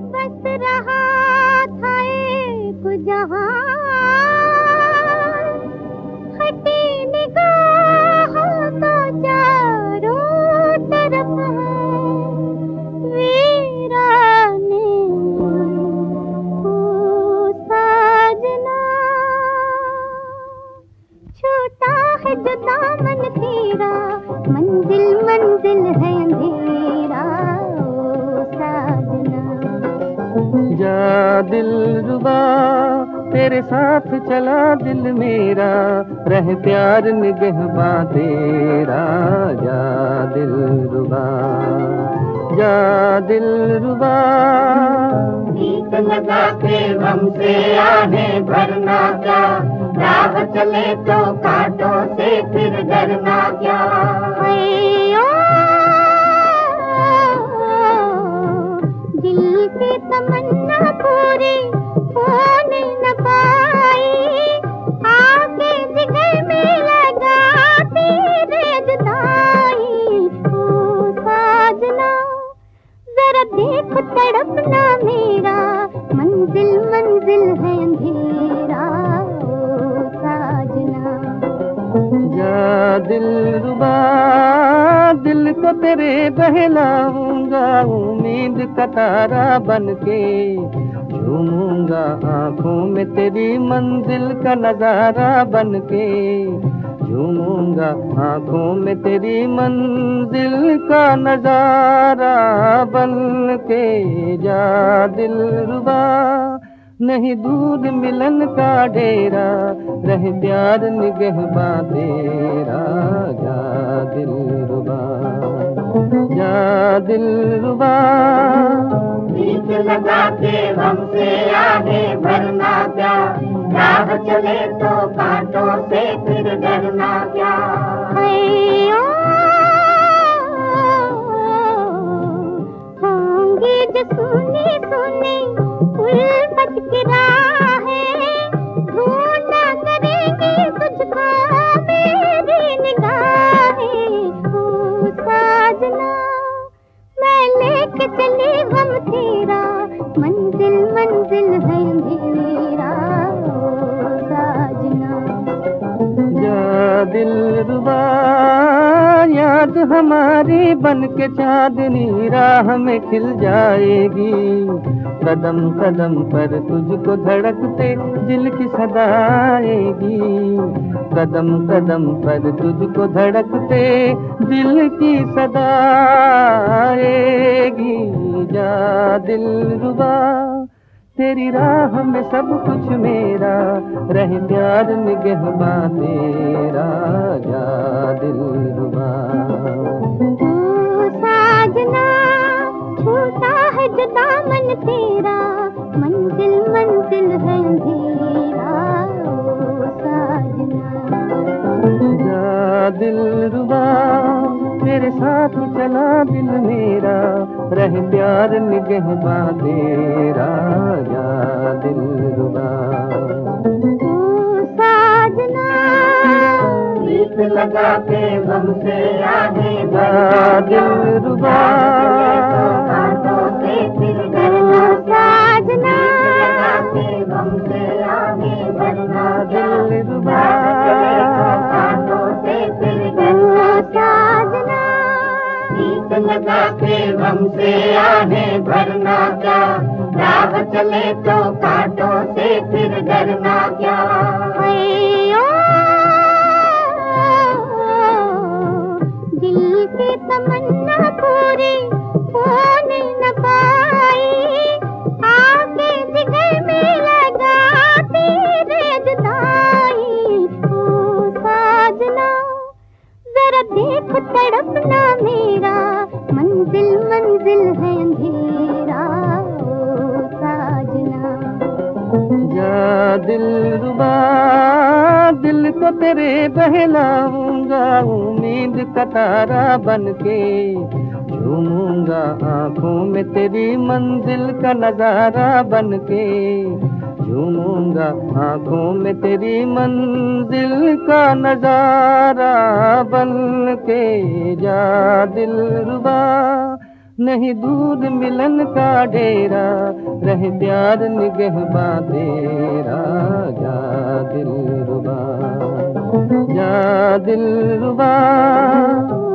बस रहा था एक जहां, हटी निगाहों तो चारों तरफ है वीराने ओ साजना। छूटा है जो दामन तेरा, मंजिल मंजिल है अंधेरा ओ साजना। जा दिलरुबा तेरे साथ चला दिल मेरा, रह प्यार निगहबां तेरा। जा दिलरुबा, जा दिलरुबा। गीत लगा के गम से आहें भरना क्या, राह चले तो कांटों से फिर डरना क्या। दिल की तमन्ना पूरी होने न पाई, आके जिगर में लगाती रे जुदाई ओ साजना। जरा देख तड़पना मेरा, मंजिल मंजिल है अंधेरा ओ साजना। जा दिलरुबा दिल को तेरे बहलाऊंगा, उम्मीद का तारा बनके झूमूंगा आंखों में तेरी मंजिल का नजारा बनके। झूमूंगा आंखों में तेरी मंजिल का नजारा बनके। जा दिलरुबा नहीं दूर मिलन का डेरा, रह प्यार निगहबां तेरा। जा दिलरुबा, जा दिलरुबा। गीत लगा के गम से आहें भरना क्या, राह चले तो कांटों से फिर डरना क्या। होंगी जो सुनी सुनी उल्फत की राहें, ढूंढा करेंगी तुझको मेरी निगाहें ओ साजना। मैं लेके चली गम तेरा, मंजिल मंजिल है अंधेरा ओ साजना। जा दिलरुबा याद हमारी बन के चांदनी राह में खिल जाएगी। कदम कदम पर तुझको धड़कते दिल की सदा आएगी। कदम कदम पर तुझको धड़कते दिल की सदा आएगी। जा दिलरुबा तेरी राह में सब कुछ मेरा, रह प्यार निगहबां तेरा। जा दिलरुबा ओ साजना, छूटा है जो दामन तेरा, मंजिल मंजिल है अंधेरा ओ साजना। जा दिलरुबा तेरे साथ चला दिल मेरा, रह प्यार निगहबां तेरा। जा दिलरुबा ओ साजना। गीत लगा के गम से आहें जा दिलरुबा, कांटों से फिर ओ डरना साजना। लगा के गम से आहें भरना क्या, दिलरुबा कांटों से फिर ओ डरना क्या। साजना। गीत लगा के गम से आहें भरना क्या, राह चले तो कांटों से फिर डरना क्या। दिल की तमन्ना पूरी होने न पाई, आके जिगर में लगाती रे जुदाई ओ साजना। जरा देख तड़पना मेरा, मंजिल मंजिल है अंधेरा ओ साजना। जा दिलरुबा दिल को तेरे बहलाऊंगा, उम्मीद का तारा बनके झूमूंगा आंखों में तेरी मंजिल का नजारा बनके। झूमूंगा आंखों में तेरी मंजिल का नजारा बनके। जा दिलरुबा नहीं दूर मिलन का डेरा, रहे प्यार निगहबा तेरा। जा दिलरुबा, जा दिलरुबा।